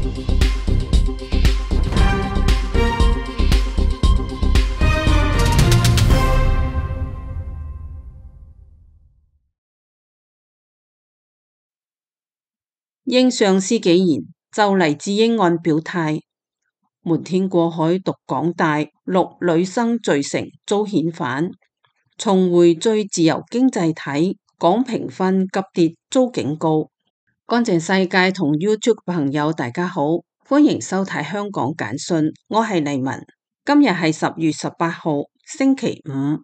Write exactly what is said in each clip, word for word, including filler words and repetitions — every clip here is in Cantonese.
英上司紀賢就黎智英案表態，瞞天過海讀港大，六女生罪成遭遣返，重回最自由經濟體，港評分急跌遭警告。乾淨世界同 YouTube 朋友大家好，歡迎收睇香港簡訊，我係黎文。今日係十月十八號星期五。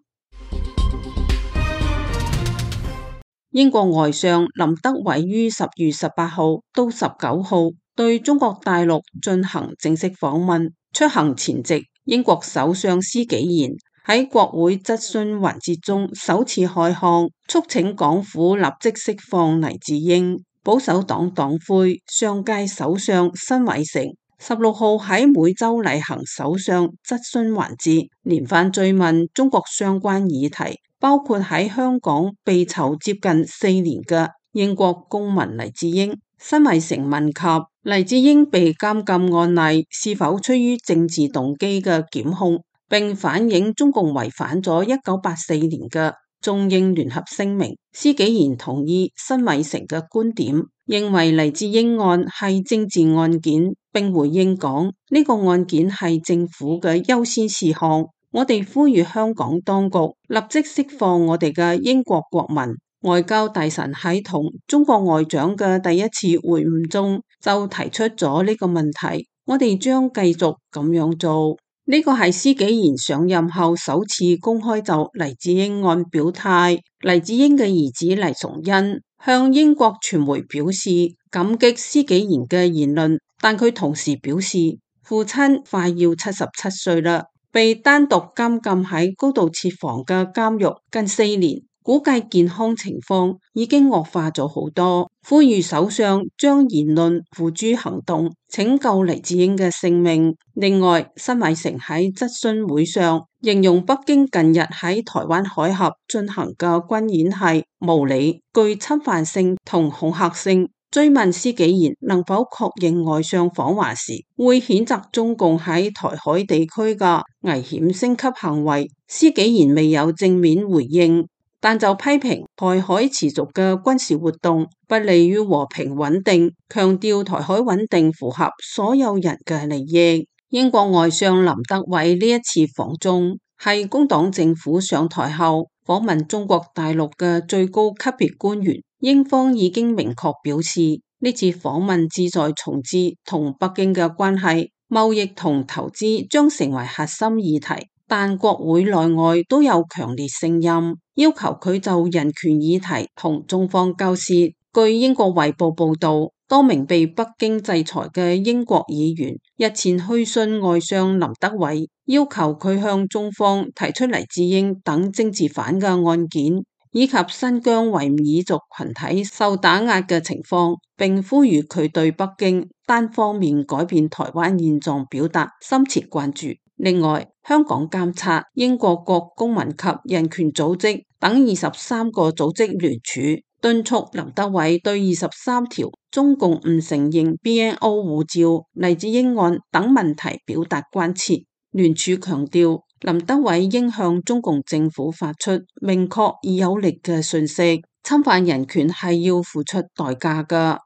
英國外相林德偉於十月十八號到十九號對中國大陸進行正式訪問。出行前夕，英國首相施紀賢喺國會質詢環節中首次開腔，促請港府立即釋放黎智英。保守黨黨魁上屆首相辛偉誠十六號喺每周例行首相質詢環節連番追問中國相關議題，包括喺香港被囚接近四年嘅英國公民黎智英。辛偉誠問及黎智英被監禁案例是否出於政治動機嘅檢控，並反映中共違反咗一九八四年嘅中英聯合聲明。施紀賢同意辛偉誠嘅觀點，認為黎智英案係政治案件，並回應講呢個案件係政府嘅優先事項。我哋呼籲香港當局立即釋放我哋嘅英國國民。外交大臣喺同中國外長嘅第一次會晤中就提出咗呢個問題，我哋將繼續咁樣做。呢個係施紀賢上任後首次公開就黎智英案表態。黎智英嘅兒子黎崇恩向英國傳媒表示感激施紀賢嘅言論，但佢同時表示父親快要七十七歲啦，被單獨監禁喺高度設防嘅監獄近四年，估計健康情況已經惡化咗好多，呼籲首相將言論付諸行動，拯救黎智英嘅性命。另外，辛偉誠喺質詢會上形容北京近日喺台灣海峽進行嘅軍演係無理、具侵犯性同恐嚇性。追問施紀賢能否確認外相訪華時會譴責中共喺台海地區嘅危險升級行為，施紀賢未有正面回應，但就批評台海持續嘅軍事活動不利於和平穩定，強調台海穩定符合所有人嘅利益。英國外相林德偉呢一次訪中係工黨政府上台後訪問中國大陸嘅最高級別官員，英方已經明確表示呢次訪問旨在重置同北京嘅關係，貿易同投資將成為核心議題。但國會內外都有強烈聲音，要求佢就人權議題同中方交涉。據英國衛報報道，多名被北京制裁嘅英國議員日前去信外相林德偉，要求佢向中方提出黎智英等政治犯嘅案件，以及新疆維吾爾族群體受打壓嘅情況，並呼籲佢對北京單方面改變台灣現狀表達深切關注。另外，香港監察、英國國公民及人權組織等二十三個組織聯署，敦促林德偉對二十三條中共唔承認 B N O 護照、黎智英案等問題表達關切。聯署強調，林德偉應向中共政府發出明確而有力嘅訊息，侵犯人權係要付出代價㗎。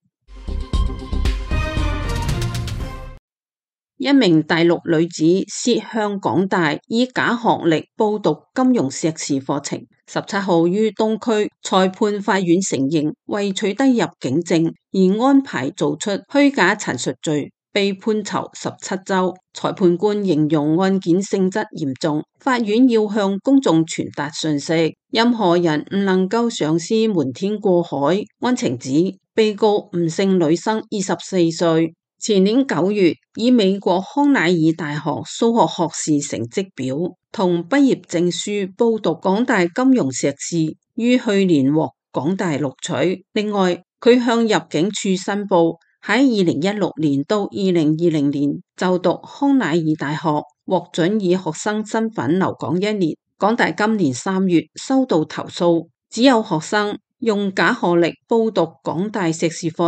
一名大陸女子涉向港大以假學歷報讀金融碩士課程，十七號於東區裁判法院承認為取得入境證而安排做出虛假陳述罪，被判囚十七週。裁判官形容案件性質嚴重，法院要向公眾傳達訊息，任何人唔能夠嘗試瞞天過海。案情指，被告吳姓女生二十四歲。前年九月，以美國康乃爾大學數學學士成績表同畢業證書報讀港大金融碩士，於去年獲港大錄取。另外，佢向入境處申報，喺二零一六年到二零二零年就讀康乃爾大學，獲准以學生身份留港一年。港大今年三月收到投訴，只有學生用假學歷報讀港大碩士課程，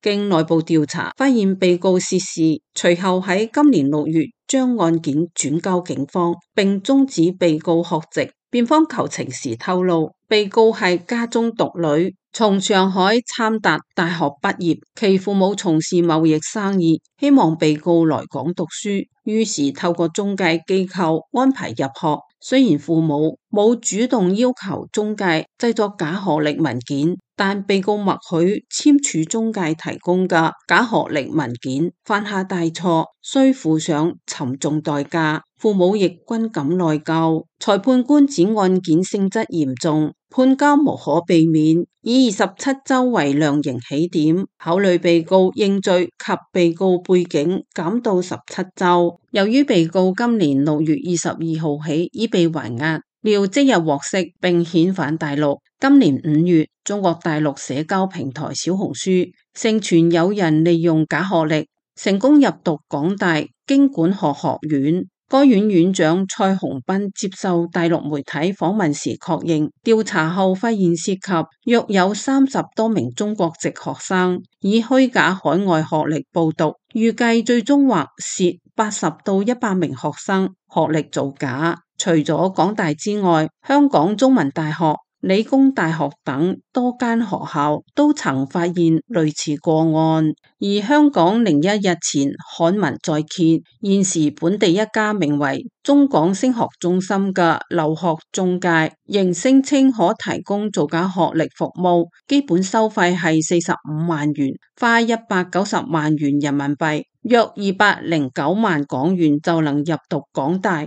經內部調查發現被告涉事，隨後喺今年六月將案件轉交警方，並終止被告學籍。辯方求情時透露，被告係家中獨女，從上海參達大學畢業，其父母從事貿易生意，希望被告來港讀書，於是透過中介機構安排入學。雖然父母冇主動要求中介製作假學歷文件，但被告默許簽署中介提供嘅假學歷文件，犯下大錯，需付上沉重代價。父母亦均感內疚。裁判官指案件性質嚴重，判監無可避免，以二十七週為量刑起點，考慮被告認罪及被告背景，減到十七週。由於被告今年六月二十二號起已被還押，料即日獲釋並遣返大陸。今年五月，中國大陸社交平台小紅書盛傳有人利用假學歷成功入讀港大經管學學院。該院院長蔡洪斌接受大陸媒體訪問時確認，調查後發現涉及約有三十多名中國籍學生以虛假海外學歷報讀，預計最終或涉八十到一百名學生學歷造假。除咗港大之外，香港中文大學、理工大學等多間學校都曾發現類似個案，而香港零一日前刊文再揭，現時本地一家名為中港升學中心嘅留學中介，仍聲稱可提供造假學歷服務，基本收費係四十五萬元，花一百九十萬元人民幣，約二百零九萬港元就能入讀港大。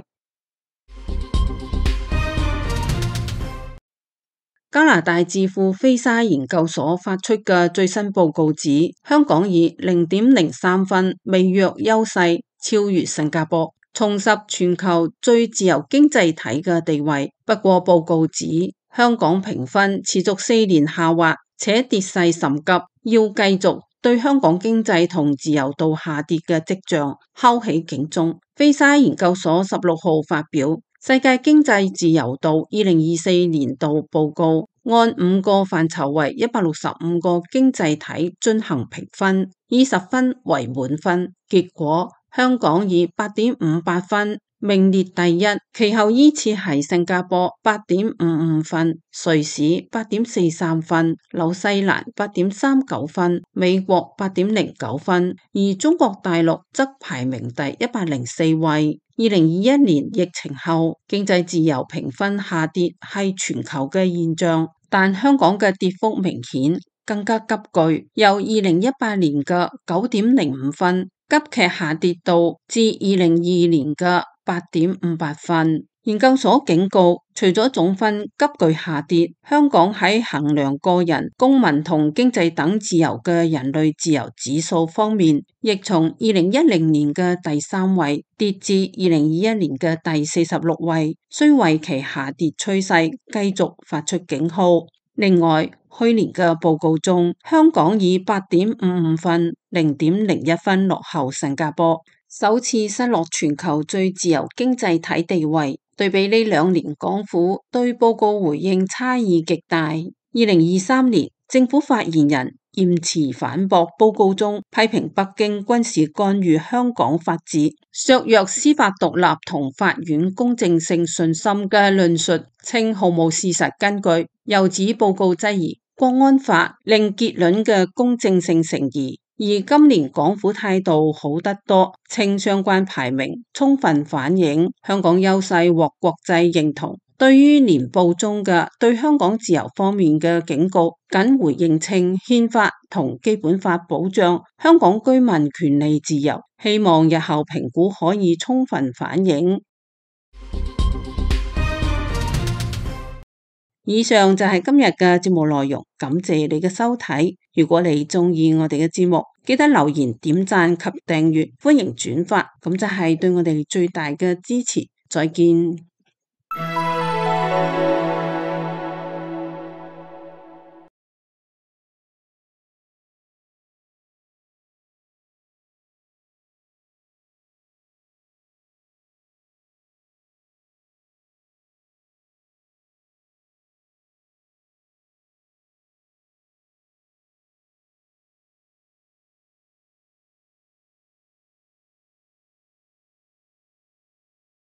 加拿大智庫菲沙研究所發出嘅最新報告指，香港以零點零三分微弱優勢超越新加坡，重拾全球最自由經濟體嘅地位。不過報告指，香港評分持續四年下滑，且跌勢甚急，要繼續對香港經濟同自由度下跌嘅跡象敲起警鐘。菲沙研究所十六號發表世界經濟自由度二零二四年度報告，按五個範疇為一百六十五個經濟體進行評分，以十分為滿分。結果香港以八點五八分名列第一，其後依次係新加坡八點五五分、瑞士八點四三分、紐西蘭八點三九分、美國八點零九分，而中國大陸則排名第一百零四位。二零二一年疫情後，經濟自由評分下跌係全球嘅現象，但香港嘅跌幅明顯，更加急劇，由二零一八年嘅九點零五分急劇下跌到至二零二二年嘅八點五八分。研究所警告，除咗總分急劇下跌，香港喺衡量個人、公民同經濟等自由嘅人類自由指數方面，亦從二零一零年嘅第三位跌至二零二一年嘅第四十六位，雖為其下跌趨勢繼續發出警號。另外，去年嘅報告中，香港以八點五五分、零點零一分落後新加坡，首次失落全球最自由經濟體地位。對比呢兩年，港府對報告回應差異極大。二零二三年，政府發言人嚴詞反駁報告中批評北京軍事干預香港法治、削弱司法獨立同法院公正性信心嘅論述，稱毫無事實根據。又指報告質疑國安法令結論嘅公正性成疑。而今年港府態度好得多，稱相關排名充分反映香港優勢獲國際認同。對於年報中嘅對香港自由方面嘅警告，僅回應稱憲法同基本法保障香港居民權利自由，希望日後評估可以充分反映。以上就係今日嘅節目內容，感謝你嘅收睇。如果你中意我哋嘅節目，記得留言、點讚及訂閱，歡迎轉發，咁就係對我哋最大嘅支持。再見。